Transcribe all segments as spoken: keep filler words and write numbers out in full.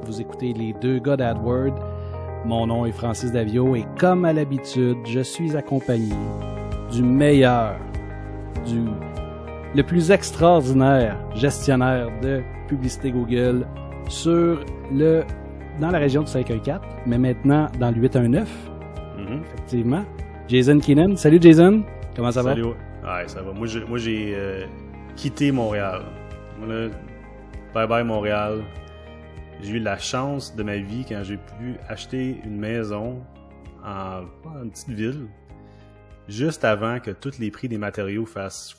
Vous écoutez les deux gars d'AdWord. Mon nom est Francis Davio et comme à l'habitude, je suis accompagné du meilleur, du le plus extraordinaire gestionnaire de publicité Google sur le dans la région du cinq un quatre, mais maintenant dans le huit un neuf. Mm-hmm. Effectivement. Jason Keenan. Salut Jason. Comment ça Salut. va? Salut. Ouais, ça va. Moi, j'ai, moi, j'ai euh, quitté Montréal. Moi, là, bye bye Montréal. J'ai eu la chance de ma vie quand j'ai pu acheter une maison en, en une petite ville juste avant que tous les prix des matériaux fassent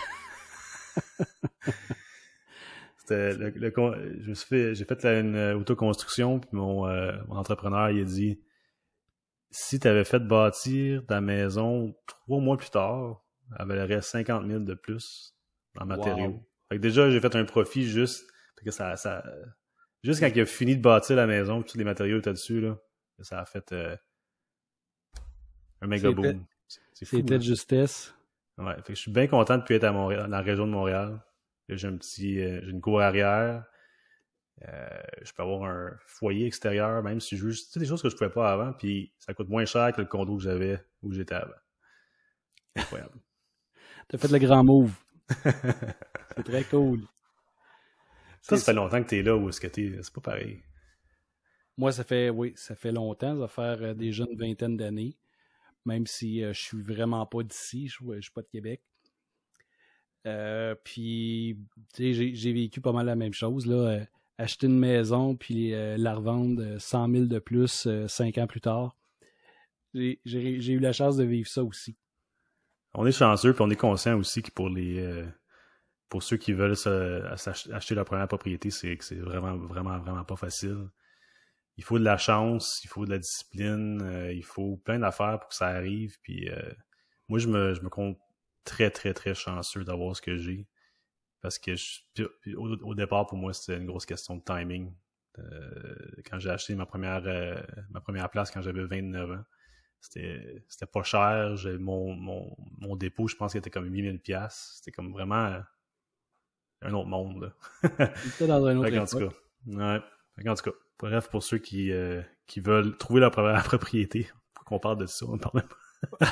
C'était le, le, je me suis fait, j'ai fait la, une autoconstruction, puis mon, euh, mon entrepreneur il a dit si tu avais fait bâtir ta maison trois mois plus tard, elle valerait cinquante mille de plus en matériaux. Wow. Fait que déjà, j'ai fait un profit juste que ça, ça juste quand il a fini de bâtir la maison, tous les matériaux étaient dessus, là, ça a fait euh, un méga c'est boom. Fait, c'est fou. C'était de justesse. Ouais, fait que je suis bien content de plus être à Montréal, dans la région de Montréal. J'ai un petit, euh, j'ai une cour arrière. Euh, je peux avoir un foyer extérieur, même si je veux. C'est des choses que je pouvais pas avant, puis ça coûte moins cher que le condo que j'avais où j'étais avant. Incroyable. T'as fait le grand move. C'est très cool. Ça, ça fait longtemps que t'es là ou est-ce que t'es. C'est pas pareil. Moi, ça fait, oui, ça fait longtemps. Ça va faire euh, déjà une vingtaine d'années. Même si euh, je suis vraiment pas d'ici, je, je suis pas de Québec. Euh, puis, tu sais, j'ai, j'ai vécu pas mal la même chose, là. Euh, acheter une maison, puis euh, la revendre cent mille de plus euh, cinq ans plus tard. J'ai, j'ai, j'ai eu la chance de vivre ça aussi. On est chanceux, puis on est conscient aussi que pour les euh, pour ceux qui veulent se, acheter leur première propriété, c'est que c'est vraiment, vraiment, vraiment pas facile. Il faut de la chance, il faut de la discipline, euh, il faut plein d'affaires pour que ça arrive. Puis euh, moi, je me, je me compte très, très, très chanceux d'avoir ce que j'ai. Parce que je, puis, au, au départ, pour moi, c'était une grosse question de timing. Euh, quand j'ai acheté ma première euh, ma première place quand j'avais vingt-neuf ans, c'était, c'était pas cher. J'ai, mon, mon, mon dépôt, je pense qu'il était comme huit mille dollars. C'était comme vraiment un autre monde. C'était dans un autre époque. En tout cas, ouais. En tout cas, bref, pour ceux qui, euh, qui veulent trouver leur première propriété, faut qu'on parle de ça, on ne parle pas.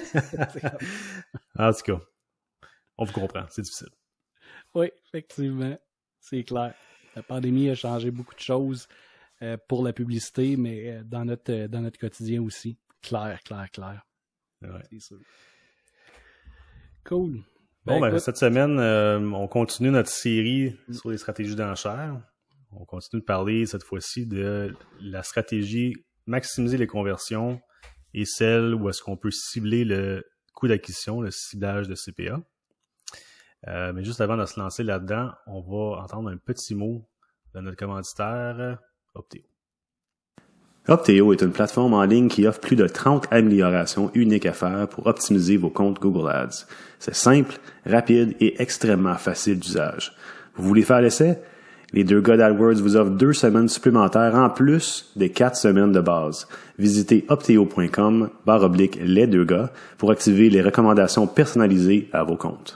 En tout cas, on vous comprend, c'est difficile. Oui, effectivement, c'est clair. La pandémie a changé beaucoup de choses euh, pour la publicité, mais euh, dans notre euh, dans notre quotidien aussi. Clair, clair, clair. Ouais. C'est sûr. Cool. Bon, ben, ben cette semaine, euh, on continue notre série mm. sur les stratégies d'enchères. On continue de parler cette fois-ci de la stratégie maximiser les conversions et celle où est-ce qu'on peut cibler le coût d'acquisition, le ciblage de C P A. Euh, mais juste avant de se lancer là-dedans, on va entendre un petit mot de notre commanditaire, Opteo. Opteo est une plateforme en ligne qui offre plus de trente améliorations uniques à faire pour optimiser vos comptes Google Ads. C'est simple, rapide et extrêmement facile d'usage. Vous voulez faire l'essai? Les deux gars d'AdWords vous offrent deux semaines supplémentaires en plus des quatre semaines de base. Visitez opteo.com barre oblique les deux gars pour activer les recommandations personnalisées à vos comptes.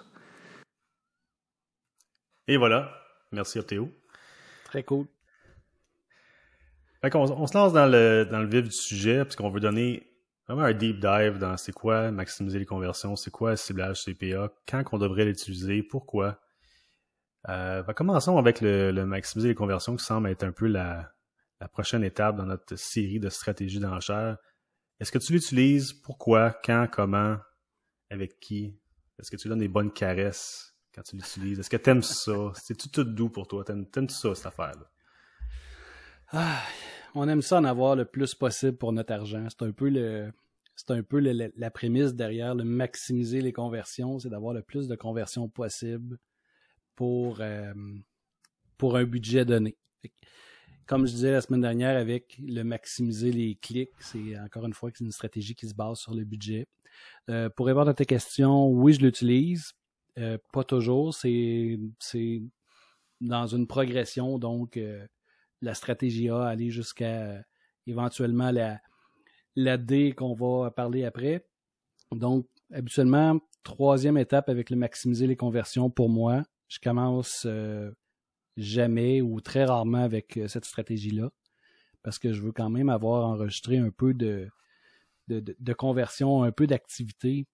Et voilà. Merci Opteo. Très cool. Fait qu'on, on se lance dans le, dans le vif du sujet parce qu'on veut donner vraiment un deep dive dans c'est quoi maximiser les conversions, c'est quoi le ciblage C P A, quand qu'on devrait l'utiliser, pourquoi. Euh, ben commençons avec le, le maximiser les conversions qui semble être un peu la, la prochaine étape dans notre série de stratégies d'enchères. Est-ce que tu l'utilises? Pourquoi? Quand? Comment? Avec qui? Est-ce que tu donnes des bonnes caresses quand tu l'utilises? Est-ce que tu aimes ça? C'est-tu tout doux pour toi? T'aimes, t'aimes ça, cette affaire-là? Ah, on aime ça en avoir le plus possible pour notre argent. C'est un peu le, c'est un peu le, la prémisse derrière le maximiser les conversions, c'est d'avoir le plus de conversions possible pour, euh, pour un budget donné. Comme je disais la semaine dernière avec le maximiser les clics, c'est encore une fois c'est une stratégie qui se base sur le budget. Euh, pour répondre à tes questions, oui, je l'utilise. Euh, pas toujours. C'est, c'est dans une progression, donc euh, la stratégie A, aller jusqu'à euh, éventuellement la, la D qu'on va parler après. Donc, habituellement, troisième étape avec le maximiser les conversions pour moi, je commence, euh, jamais ou très rarement avec cette stratégie-là, parce que je veux quand même avoir enregistré un peu de, de, de, de conversion, un peu d'activité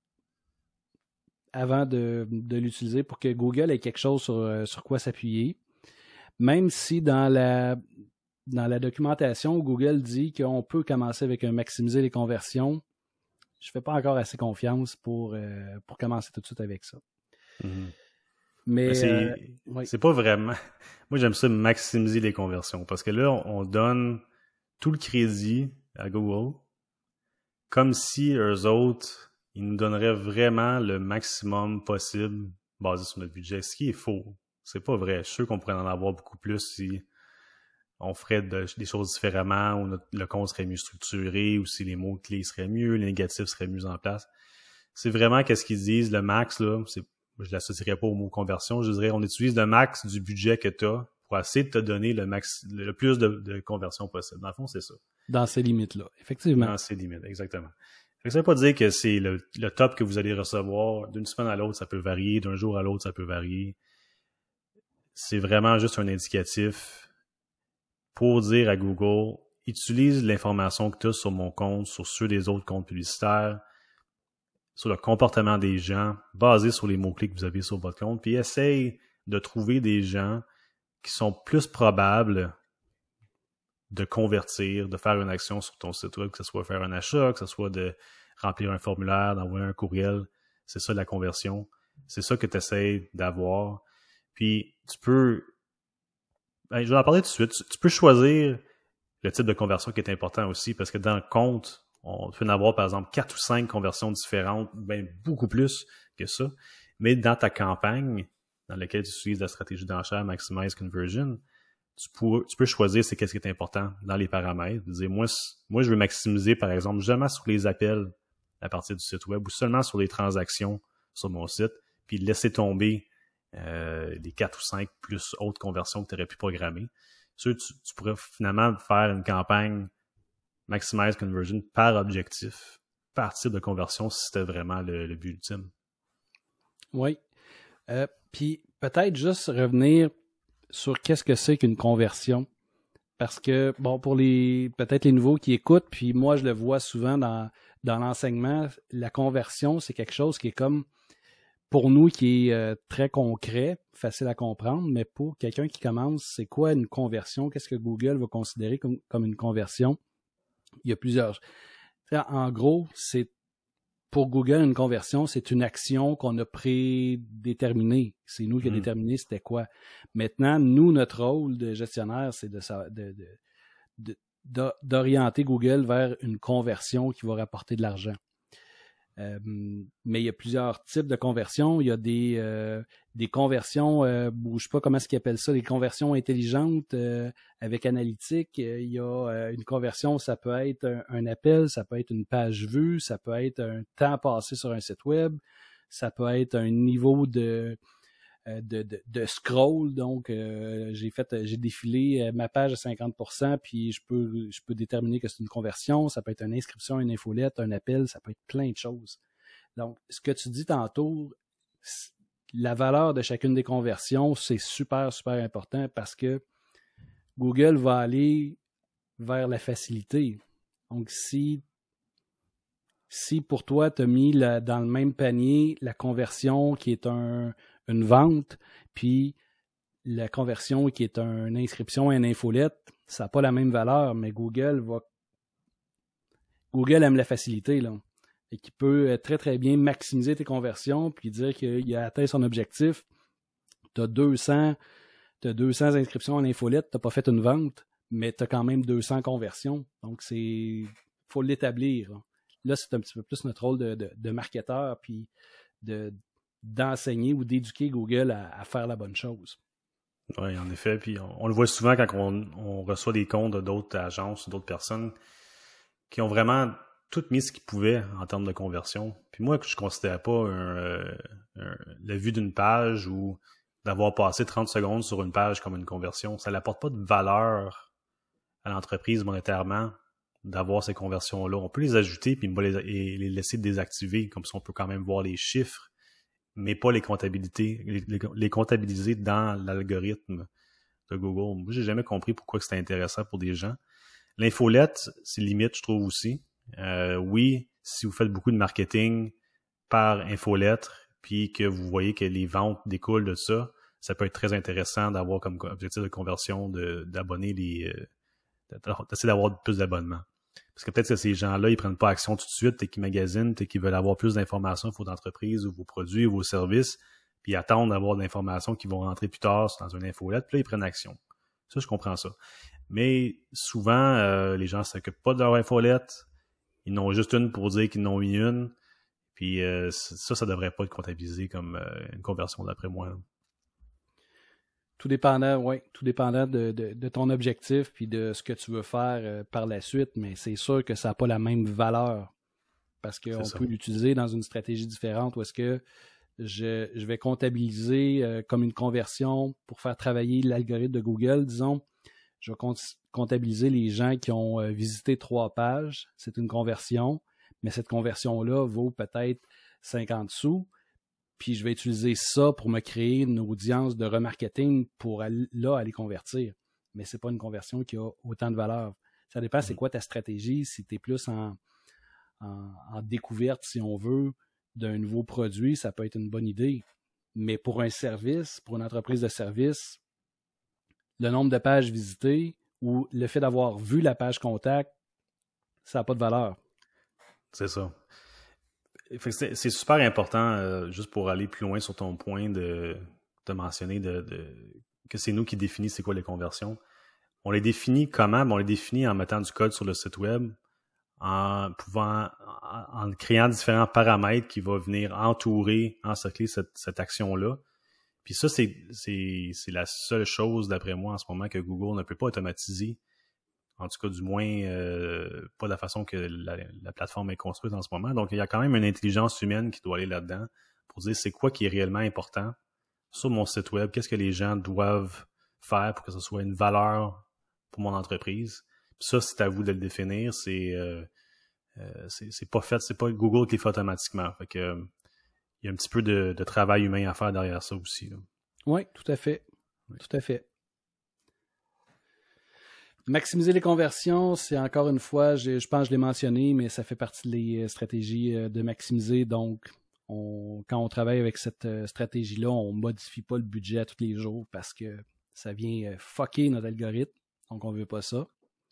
avant de, de l'utiliser pour que Google ait quelque chose sur, sur quoi s'appuyer. Même si dans la, dans la documentation, Google dit qu'on peut commencer avec un maximiser les conversions, je ne fais pas encore assez confiance pour, euh, pour commencer tout de suite avec ça. Mm-hmm. Mais, Mais c'est, euh, oui. c'est pas vraiment... Moi, j'aime ça maximiser les conversions parce que là, on, on donne tout le crédit à Google comme si eux autres, ils nous donneraient vraiment le maximum possible basé sur notre budget, ce qui est faux. C'est pas vrai. Je suis sûr qu'on pourrait en avoir beaucoup plus si on ferait de, des choses différemment, ou notre, le compte serait mieux structuré, ou si les mots-clés seraient mieux, les négatifs seraient mieux en place. C'est vraiment qu'est-ce qu'ils disent, le max, là, c'est, je ne l'associerais pas au mot conversion, je dirais on utilise le max du budget que tu as pour essayer de te donner le max, le plus de, de conversion possible. Dans le fond, c'est ça. Dans ces limites-là, effectivement. Dans ces limites, exactement. Fait que ça ne veut pas dire que c'est le, le top que vous allez recevoir. D'une semaine à l'autre, ça peut varier. D'un jour à l'autre, ça peut varier. C'est vraiment juste un indicatif pour dire à Google, utilise l'information que tu as sur mon compte, sur ceux des autres comptes publicitaires, sur le comportement des gens, basé sur les mots-clés que vous avez sur votre compte, puis essaye de trouver des gens qui sont plus probables de convertir, de faire une action sur ton site web, que ce soit faire un achat, que ce soit de remplir un formulaire, d'envoyer un courriel. C'est ça la conversion. C'est ça que tu essaies d'avoir. Puis tu peux... Ben, je vais en parler tout de suite. Tu, tu peux choisir le type de conversion qui est important aussi, parce que dans le compte, on peut en avoir par exemple quatre ou cinq conversions différentes, ben beaucoup plus que ça. Mais dans ta campagne, dans laquelle tu utilises la stratégie d'enchère Maximize Conversion, tu peux, tu peux choisir c'est qu'est-ce qui est important dans les paramètres. Dire, moi, moi, je veux maximiser, par exemple, jamais sur les appels à partir du site web ou seulement sur les transactions sur mon site, puis laisser tomber euh, les quatre ou cinq plus autres conversions que tu aurais pu programmer. Tu, tu, tu pourrais finalement faire une campagne Maximize Conversion par objectif, par type de conversion, si c'était vraiment le, le but ultime. Oui. Euh, puis peut-être juste revenir sur qu'est-ce que c'est qu'une conversion. Parce que, bon, pour les peut-être les nouveaux qui écoutent, puis moi, je le vois souvent dans, dans l'enseignement, la conversion, c'est quelque chose qui est comme, pour nous, qui est euh, très concret, facile à comprendre, mais pour quelqu'un qui commence, c'est quoi une conversion? Qu'est-ce que Google va considérer comme, comme une conversion? Il y a plusieurs. En gros, c'est pour Google, une conversion, c'est une action qu'on a prédéterminée. C'est nous qui avons mmh. déterminé c'était quoi. Maintenant, nous, notre rôle de gestionnaire, c'est de, de, de, de, d'orienter Google vers une conversion qui va rapporter de l'argent. Euh, mais il y a plusieurs types de conversions. Il y a des, euh, des conversions, euh, je ne sais pas comment est-ce qu'ils appellent ça, des conversions intelligentes euh, avec analytique. Il y a euh, une conversion, ça peut être un, un appel, ça peut être une page vue, ça peut être un temps passé sur un site web, ça peut être un niveau de, de, de, de scroll. Donc, euh, j'ai fait, j'ai défilé ma page à cinquante pour cent, puis je peux, je peux déterminer que c'est une conversion. Ça peut être une inscription, une infolette, un appel, ça peut être plein de choses. Donc, ce que tu dis tantôt, la valeur de chacune des conversions, c'est super, super important parce que Google va aller vers la facilité. Donc, si, si pour toi, tu as mis la, dans le même panier la conversion qui est un une vente, puis la conversion qui est une inscription à une infolette, ça n'a pas la même valeur, mais Google va... Google aime la facilité, là. Et qui peut très, très bien maximiser tes conversions, puis dire qu'il a atteint son objectif. Tu as deux cents, t'as deux cents inscriptions en infolette, tu n'as pas fait une vente, mais tu as quand même deux cents conversions. Donc, c'est... il faut l'établir. Là, là c'est un petit peu plus notre rôle de, de, de marketeur, puis de d'enseigner ou d'éduquer Google à, à faire la bonne chose. Oui, en effet. Puis on, on le voit souvent quand on, on reçoit des comptes d'autres agences ou d'autres personnes qui ont vraiment tout mis ce qu'ils pouvaient en termes de conversion. Puis moi, je ne considère pas un, euh, un, la vue d'une page ou d'avoir passé trente secondes sur une page comme une conversion. Ça n'apporte pas de valeur à l'entreprise monétairement d'avoir ces conversions-là. On peut les ajouter puis les, et les laisser désactiver. Comme ça, on peut quand même voir les chiffres mais pas les comptabilités, les, les, les comptabiliser dans l'algorithme de Google. Moi, j'ai jamais compris pourquoi c'était intéressant pour des gens. L'infolette, c'est limite, je trouve aussi. Euh, oui, si vous faites beaucoup de marketing par infolettre, puis que vous voyez que les ventes découlent de ça, ça peut être très intéressant d'avoir comme objectif de conversion de, d'abonner les... Euh, d'essayer d'avoir plus d'abonnements. Parce que peut-être que ces gens-là, ils prennent pas action tout de suite et qu'ils magasinent et qu'ils veulent avoir plus d'informations sur votre entreprise ou vos produits ou vos services, puis ils attendent d'avoir de l'information qui vont rentrer plus tard dans une infolette, puis là, ils prennent action. Ça, je comprends ça. Mais souvent, euh, les gens ne s'occupent pas de leur infolette. Ils n'ont juste une pour dire qu'ils n'ont eu une. Puis euh, ça, ça ne devrait pas être comptabilisé comme euh, une conversion d'après moi. Là. Tout dépendant, oui, tout dépendant de, de, de ton objectif puis de ce que tu veux faire euh, par la suite, mais c'est sûr que ça n'a pas la même valeur parce qu'on peut l'utiliser dans une stratégie différente où est-ce que je, je vais comptabiliser euh, comme une conversion pour faire travailler l'algorithme de Google, disons. Je vais comptabiliser les gens qui ont euh, visité trois pages, c'est une conversion, mais cette conversion-là vaut peut-être cinquante sous. Puis je vais utiliser ça pour me créer une audience de remarketing pour aller, là aller convertir. Mais ce n'est pas une conversion qui a autant de valeur. Ça dépend c'est quoi ta stratégie. Si tu es plus en, en, en découverte, si on veut, d'un nouveau produit, ça peut être une bonne idée. Mais pour un service, pour une entreprise de service, le nombre de pages visitées ou le fait d'avoir vu la page contact, ça n'a pas de valeur. C'est ça. C'est, c'est super important, euh, juste pour aller plus loin sur ton point de, de mentionner de, de, que c'est nous qui définissons c'est quoi les conversions. On les définit comment? Ben on les définit en mettant du code sur le site web, en pouvant, en, en créant différents paramètres qui vont venir entourer, encercler cette, cette action-là. Puis ça, c'est, c'est, c'est la seule chose, d'après moi, en ce moment, que Google ne peut pas automatiser. En tout cas, du moins, euh, pas de la façon que la, la plateforme est construite en ce moment. Donc, il y a quand même une intelligence humaine qui doit aller là-dedans pour dire c'est quoi qui est réellement important sur mon site web, qu'est-ce que les gens doivent faire pour que ce soit une valeur pour mon entreprise. Puis ça, c'est à vous de le définir. C'est, euh, euh, c'est, c'est pas fait, c'est pas Google qui le fait automatiquement. Fait que, euh, il y a un petit peu de, de travail humain à faire derrière ça aussi. Là. Oui, tout à fait. Oui. Tout à fait. Maximiser les conversions, c'est encore une fois, je, je pense que je l'ai mentionné, mais ça fait partie des stratégies de maximiser. Donc, on, quand on travaille avec cette stratégie-là, on ne modifie pas le budget à tous les jours parce que ça vient fucker notre algorithme. Donc, on ne veut pas ça.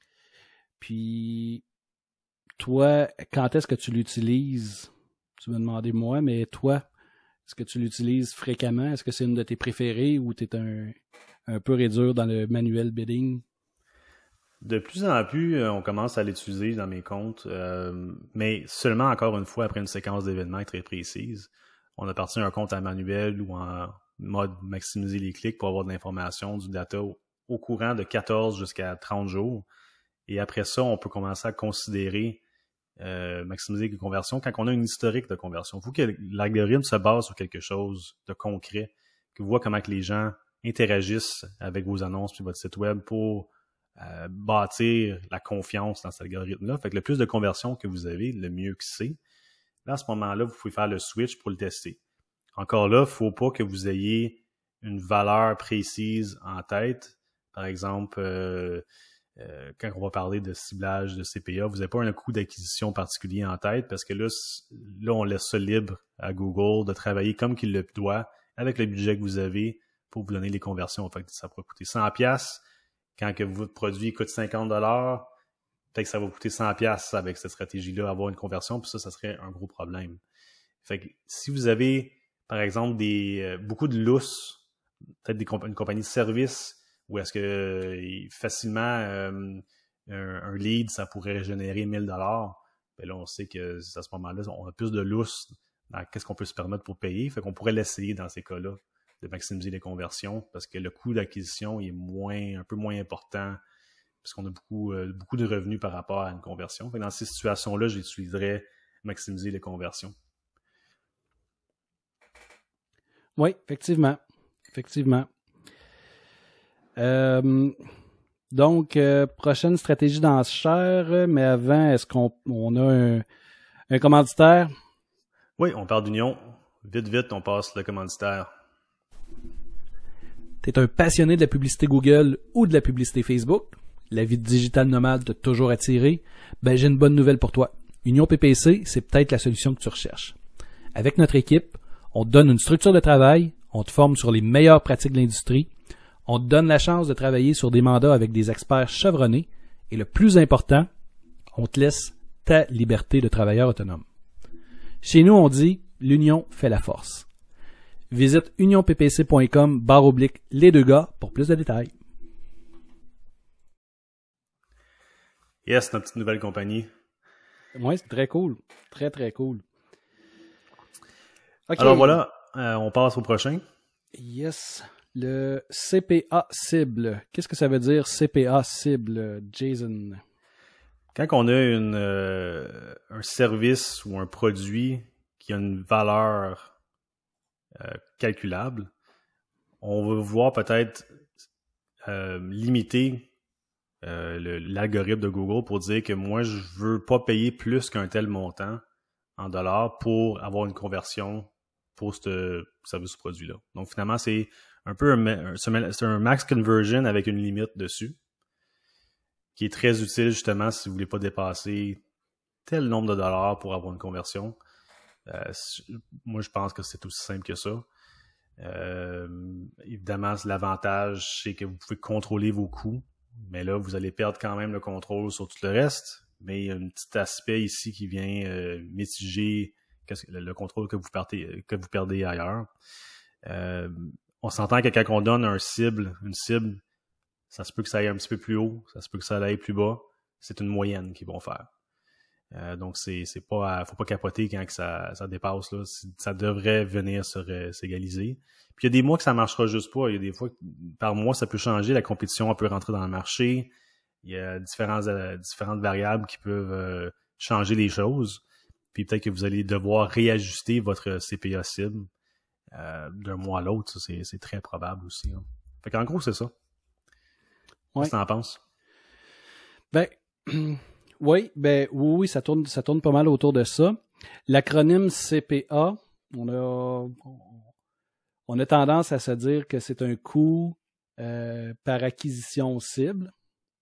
Puis, toi, quand est-ce que tu l'utilises? Tu m'as demandé moi, mais toi, est-ce que tu l'utilises fréquemment? Est-ce que c'est une de tes préférées ou tu es un, un peu réduire dans le manuel bidding? De plus en plus, on commence à l'utiliser dans mes comptes, euh, mais seulement encore une fois après une séquence d'événements très précise. On a parti un compte en manuel ou en mode maximiser les clics pour avoir de l'information, du data au, au courant de quatorze jusqu'à trente jours. Et après ça, on peut commencer à considérer euh, maximiser les conversions quand on a une historique de conversion. Il faut que l'algorithme se base sur quelque chose de concret, que vous voyez comment que les gens interagissent avec vos annonces puis votre site web pour Euh, bâtir la confiance dans cet algorithme-là. Fait que le plus de conversions que vous avez, le mieux que c'est. Là, à ce moment-là, vous pouvez faire le switch pour le tester. Encore là, il ne faut pas que vous ayez une valeur précise en tête. Par exemple, euh, euh, quand on va parler de ciblage de C P A, vous n'avez pas un coût d'acquisition particulier en tête parce que là, là, on laisse ça libre à Google de travailler comme qu'il le doit avec le budget que vous avez pour vous donner les conversions. Fait que ça pourrait coûter cent dollars. Quand que votre produit coûte cinquante dollars, peut-être que ça va coûter cent dollars avec cette stratégie-là, avoir une conversion, puis ça, ça serait un gros problème. Fait que si vous avez, par exemple, des euh, beaucoup de lousses, peut-être des comp- une compagnie de service, où est-ce que euh, facilement euh, un, un lead, ça pourrait générer mille dollars, bien là, on sait que à ce moment-là, on a plus de lousses dans qu'est-ce qu'on peut se permettre pour payer. Fait qu'on pourrait l'essayer dans ces cas-là, de maximiser les conversions parce que le coût d'acquisition est moins, un peu moins important parce qu'on a beaucoup, euh, beaucoup de revenus par rapport à une conversion. Fait que dans ces situations-là, j'utiliserais maximiser les conversions. Oui, effectivement. Effectivement. Euh, donc, euh, prochaine stratégie d'enchère, mais avant, est-ce qu'on on a un, un commanditaire? Oui, on parle d'union. vite, vite, on passe le commanditaire. T'es un passionné de la publicité Google ou de la publicité Facebook? La vie de digital nomade t'a toujours attiré? Ben, j'ai une bonne nouvelle pour toi. Union P P C, c'est peut-être la solution que tu recherches. Avec notre équipe, on te donne une structure de travail, on te forme sur les meilleures pratiques de l'industrie, on te donne la chance de travailler sur des mandats avec des experts chevronnés et le plus important, on te laisse ta liberté de travailleur autonome. Chez nous, on dit « l'union fait la force ». Visite union p p c point com barre oblique les deux gars pour plus de détails. Yes, notre petite nouvelle compagnie. Oui, c'est très cool. Très, très cool. Okay. Alors voilà, euh, on passe au prochain. Yes. Le C P A cible. Qu'est-ce que ça veut dire C P A cible, Jason? Quand on a une, euh, un service ou un produit qui a une valeur euh, calculable, on va vouloir peut-être euh, limiter euh, le, l'algorithme de Google pour dire que moi, je veux pas payer plus qu'un tel montant en dollars pour avoir une conversion pour ce service ou produit-là. Donc finalement, c'est un peu un, c'est un max conversion avec une limite dessus, qui est très utile justement si vous ne voulez pas dépasser tel nombre de dollars pour avoir une conversion. Euh, moi, je pense que c'est aussi simple que ça. Euh, évidemment, l'avantage, c'est que vous pouvez contrôler vos coûts, mais là, vous allez perdre quand même le contrôle sur tout le reste. Mais il y a un petit aspect ici qui vient euh, mitiger le, le contrôle que vous perdez, que vous perdez ailleurs. Euh, on s'entend que quand on donne un cible, une cible, ça se peut que ça aille un petit peu plus haut, ça se peut que ça aille plus bas. C'est une moyenne qu'ils vont faire. Euh, donc, c'est, c'est pas, faut pas capoter quand que ça, ça dépasse, là. Ça devrait venir se, s'égaliser. Puis, il y a des mois que ça marchera juste pas. Il y a des fois que par mois, ça peut changer. La compétition, elle peut rentrer dans le marché. Il y a différents, euh, différentes variables qui peuvent euh, changer les choses. Puis, peut-être que vous allez devoir réajuster votre C P A cible euh, d'un mois à l'autre. Ça, c'est, c'est très probable aussi. Hein. Fait qu'en gros, c'est ça. Ouais. Qu'est-ce que t'en penses? Ben, oui, ben, oui, oui, ça tourne, ça tourne pas mal autour de ça. L'acronyme C P A, on a, on a tendance à se dire que c'est un coût euh, par acquisition cible.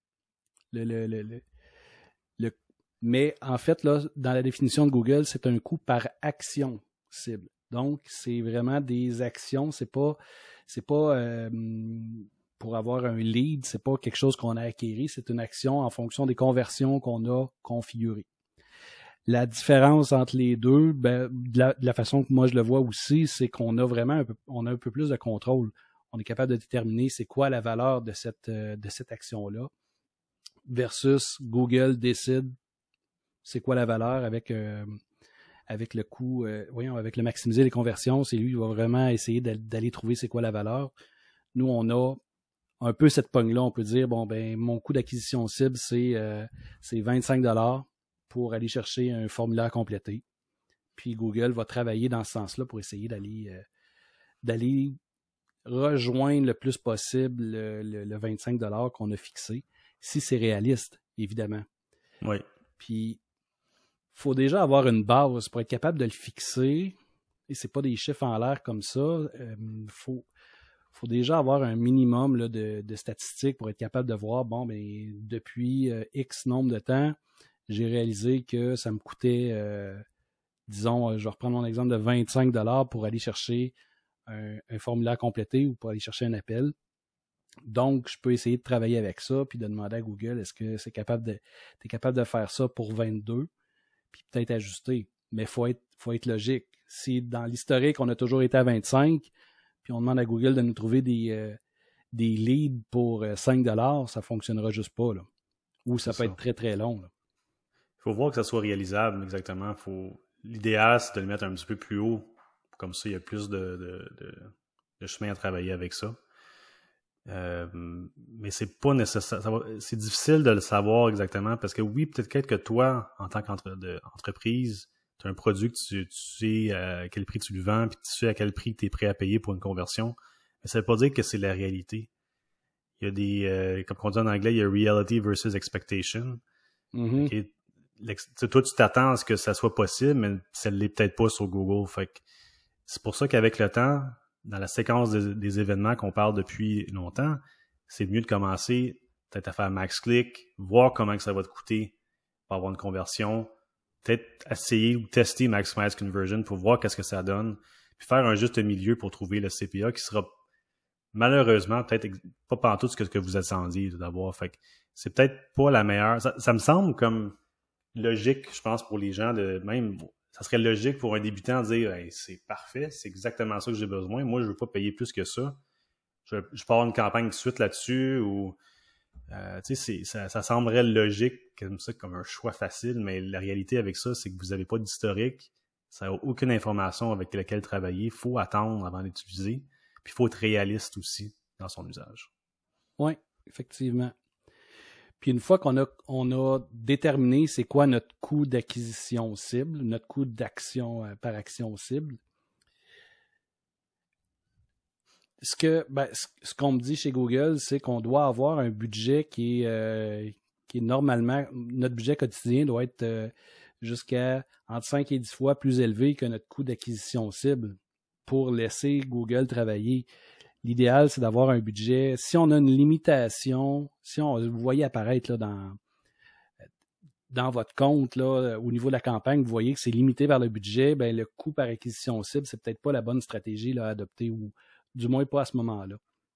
Le, le, le, le, le, mais en fait, là, dans la définition de Google, c'est un coût par action cible. Donc, c'est vraiment des actions, c'est pas, c'est pas euh, pour avoir un lead, c'est pas quelque chose qu'on a acquéri, c'est une action en fonction des conversions qu'on a configurées. La différence entre les deux, ben, de, la, de la façon que moi je le vois aussi, c'est qu'on a vraiment un peu, on a un peu plus de contrôle. On est capable de déterminer c'est quoi la valeur de cette, de cette action-là versus Google décide c'est quoi la valeur avec, euh, avec le coût, euh, voyons, avec le maximiser les conversions, c'est lui qui va vraiment essayer d'aller trouver c'est quoi la valeur. Nous, on a un peu cette pogne-là, on peut dire, bon, ben, mon coût d'acquisition cible, c'est, euh, c'est vingt-cinq dollars pour aller chercher un formulaire complété. Puis Google va travailler dans ce sens-là pour essayer d'aller, euh, d'aller rejoindre le plus possible le, le, le vingt-cinq dollars qu'on a fixé, si c'est réaliste, évidemment. Oui. Puis, il faut déjà avoir une base pour être capable de le fixer, et c'est pas des chiffres en l'air comme ça. Il euh, faut, faut déjà avoir un minimum là, de, de statistiques pour être capable de voir, bon, ben depuis euh, X nombre de temps, j'ai réalisé que ça me coûtait, euh, disons, je vais reprendre mon exemple de vingt-cinq dollars pour aller chercher un, un formulaire complété ou pour aller chercher un appel. Donc, je peux essayer de travailler avec ça puis de demander à Google, est-ce que c'est capable de, t'es capable de faire ça pour vingt-deux, puis peut-être ajuster. Mais il faut être, faut être logique. Si dans l'historique, on a toujours été à vingt-cinq, puis on demande à Google de nous trouver des, euh, des leads pour euh, cinq dollars, ça ne fonctionnera juste pas, là. Ou ça c'est peut ça. être très, très long, là. Il faut voir que ça soit réalisable, exactement. Faut... L'idéal, c'est de le mettre un petit peu plus haut. Comme ça, il y a plus de, de, de, de chemin à travailler avec ça. Euh, mais c'est pas nécessaire. Ça va, c'est difficile de le savoir exactement parce que oui, peut-être que toi, en tant qu'entreprise, tu as un produit que tu, tu sais à quel prix tu le vends, puis tu sais à quel prix tu es prêt à payer pour une conversion. Mais ça veut pas dire que c'est la réalité. Il y a des, euh, comme on dit en anglais, il y a reality versus expectation. Mm-hmm. Okay. Toi, tu t'attends à ce que ça soit possible, mais ça ne l'est peut-être pas sur Google. Fait que c'est pour ça qu'avec le temps, dans la séquence des, des événements qu'on parle depuis longtemps, c'est mieux de commencer peut-être à faire max click, voir comment que ça va te coûter pour avoir une conversion, peut-être essayer ou tester Maximize Conversion pour voir qu'est-ce que ça donne, puis faire un juste milieu pour trouver le C P A qui sera malheureusement peut-être pas pantoute ce que, que vous attendiez d'avoir. Fait que c'est peut-être pas la meilleure. Ça, ça me semble comme logique, je pense, pour les gens de même. Ça serait logique pour un débutant de dire hey, c'est parfait, c'est exactement ça que j'ai besoin. Moi, je veux pas payer plus que ça. Je, je peux avoir une campagne de suite là-dessus ou euh, tu sais, ça, ça semblerait logique comme ça, comme un choix facile, mais la réalité avec ça, c'est que vous n'avez pas d'historique, ça n'a aucune information avec laquelle travailler. Il faut attendre avant d'utiliser. Puis il faut être réaliste aussi dans son usage. Oui, effectivement. Puis une fois qu'on a, on a déterminé c'est quoi notre coût d'acquisition cible, notre coût d'action euh, par action cible, ce que ben, ce qu'on me dit chez Google, c'est qu'on doit avoir un budget qui est, euh, qui est normalement, notre budget quotidien doit être euh, jusqu'à entre cinq et dix fois plus élevé que notre coût d'acquisition cible pour laisser Google travailler. L'idéal, c'est d'avoir un budget. Si on a une limitation, si on vous voyez apparaître là, dans, dans votre compte, là, au niveau de la campagne, vous voyez que c'est limité par le budget, ben, le coût par acquisition cible, c'est peut-être pas la bonne stratégie là, à adopter, ou du moins pas à ce moment-là.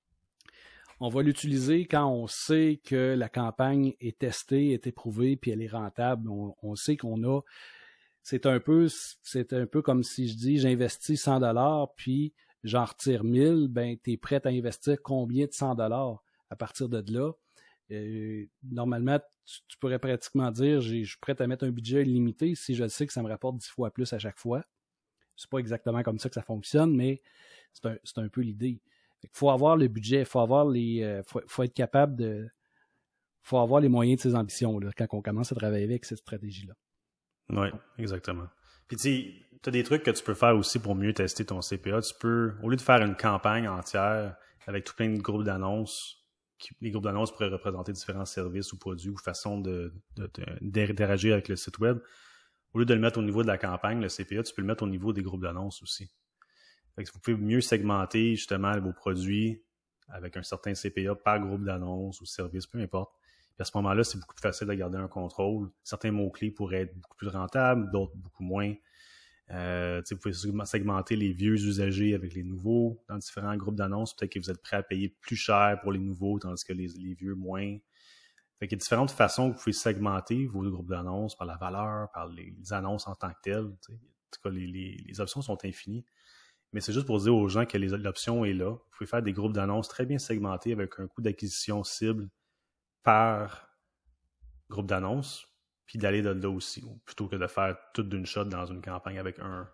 On va l'utiliser quand on sait que la campagne est testée, est éprouvée, puis elle est rentable. On, on sait qu'on a... C'est un peu, c'est un peu comme si je dis j'investis cent dollars puis j'en retire mille, ben tu es prêt à investir combien de cent dollars à partir de là? Euh, normalement, tu, tu pourrais pratiquement dire je suis prêt à mettre un budget illimité si je sais que ça me rapporte dix fois plus à chaque fois. C'est pas exactement comme ça que ça fonctionne, mais c'est un, c'est un peu l'idée. Il faut avoir le budget, il faut avoir les. Euh, faut, faut être capable de. faut avoir les moyens de ses ambitions là, quand on commence à travailler avec cette stratégie-là. Oui, exactement. Puis tu sais, tu as des trucs que tu peux faire aussi pour mieux tester ton C P A. Tu peux, au lieu de faire une campagne entière avec tout plein de groupes d'annonces, qui, les groupes d'annonces pourraient représenter différents services ou produits ou façons de, de, de, d'interagir avec le site web. Au lieu de le mettre au niveau de la campagne, le C P A, tu peux le mettre au niveau des groupes d'annonces aussi. Fait que vous pouvez mieux segmenter justement vos produits avec un certain C P A par groupe d'annonces ou service, peu importe. Puis à ce moment-là, c'est beaucoup plus facile de garder un contrôle. Certains mots-clés pourraient être beaucoup plus rentables, d'autres beaucoup moins. Euh, vous pouvez segmenter les vieux usagers avec les nouveaux dans différents groupes d'annonces. Peut-être que vous êtes prêt à payer plus cher pour les nouveaux, tandis que les, les vieux moins. Fait qu'il y a différentes façons que vous pouvez segmenter vos groupes d'annonces par la valeur, par les, les annonces en tant que telles. T'sais. En tout cas, les, les, les options sont infinies. Mais c'est juste pour dire aux gens que les, l'option est là. Vous pouvez faire des groupes d'annonces très bien segmentés avec un coût d'acquisition cible par groupe d'annonces, puis d'aller de là aussi, plutôt que de faire tout d'une shot dans une campagne avec un,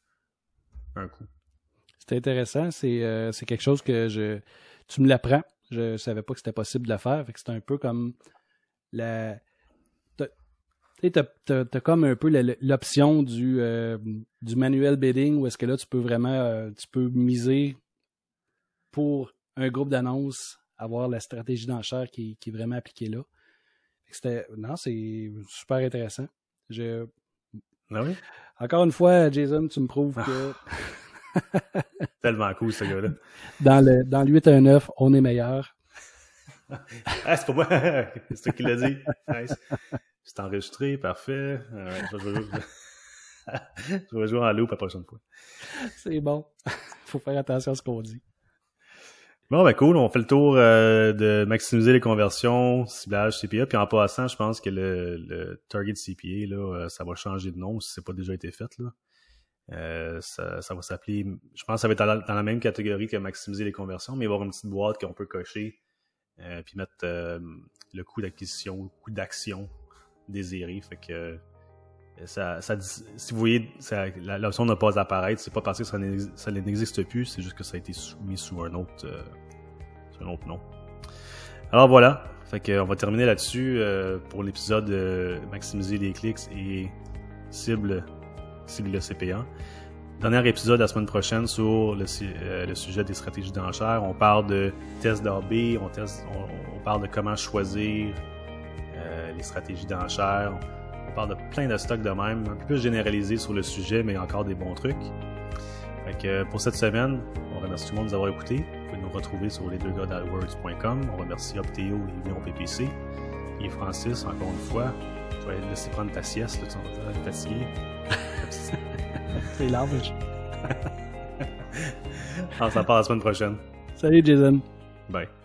un coût. C'est intéressant. C'est, euh, c'est quelque chose que je tu me l'apprends. Je ne savais pas que c'était possible de le faire. Fait que c'est un peu comme la... Tu sais, t'as, t'as comme un peu la, l'option du, euh, du manuel bidding où est-ce que là, tu peux vraiment euh, tu peux miser pour un groupe d'annonces, avoir la stratégie d'enchère qui, qui est vraiment appliquée là. C'était, non, c'est super intéressant. Je... Ah oui? Encore une fois, Jason, tu me prouves que... Tellement cool, ce gars-là. Dans le, dans le huit un neuf, on est meilleur. Ah, c'est pas moi! C'est toi qui l'as dit. Nice. C'est enregistré, parfait. Euh, je, vais jouer, je vais jouer en loop la prochaine fois. C'est bon. Faut faire attention à ce qu'on dit. Bon, ben cool. On fait le tour euh, de maximiser les conversions, ciblage C P A. Puis en passant, je pense que le, le Target C P A, là, ça va changer de nom si c'est pas déjà été fait. Là. Euh, ça, ça va s'appeler... Je pense que ça va être dans la, dans la même catégorie que maximiser les conversions, mais il va y avoir une petite boîte qu'on peut cocher euh, puis mettre euh, le coût d'acquisition, le coût d'action désiré. Fait que ça, ça si vous voyez ça, l'option ne pas apparaître, c'est pas parce que ça, ça n'existe plus, c'est juste que ça a été mis sous un autre euh, sous un autre nom. Alors voilà, fait que on va terminer là-dessus euh, pour l'épisode euh, maximiser les clics et cible cible le C P A. Dernier épisode la semaine prochaine sur le, euh, le sujet des stratégies d'enchères. On parle de tests d'A B, on, teste, on, on parle de comment choisir euh, les stratégies d'enchères. On parle de plein de stocks de même, un peu plus généralisé sur le sujet, mais encore des bons trucs. Fait que pour cette semaine, on remercie tout le monde de nous avoir écoutés. Vous pouvez nous retrouver sur les deux gars d'adwords point com. On remercie Optéo et Union P P C. Et Francis, encore une fois, tu vas laisser prendre ta sieste, là, tu vas être fatigué. C'est large. On s'en parle la semaine prochaine. Salut Jason. Bye.